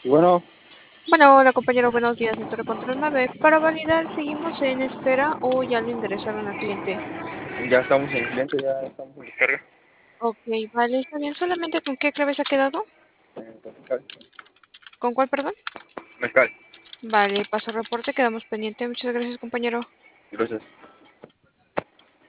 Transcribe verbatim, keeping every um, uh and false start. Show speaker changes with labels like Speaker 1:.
Speaker 1: Y bueno,
Speaker 2: Bueno, hola compañero, buenos días, Centro de Control nueve. Para validar, ¿seguimos en espera o ya lo ingresaron al cliente?
Speaker 1: ya estamos en cliente, ya estamos en descarga.
Speaker 2: Ok, vale, está bien. ¿Solamente con qué clave se ha quedado?
Speaker 1: En Tropical.
Speaker 2: ¿Con cuál, perdón?
Speaker 1: Mezcal.
Speaker 2: Vale, paso reporte, quedamos pendiente. Muchas gracias, compañero.
Speaker 1: Gracias.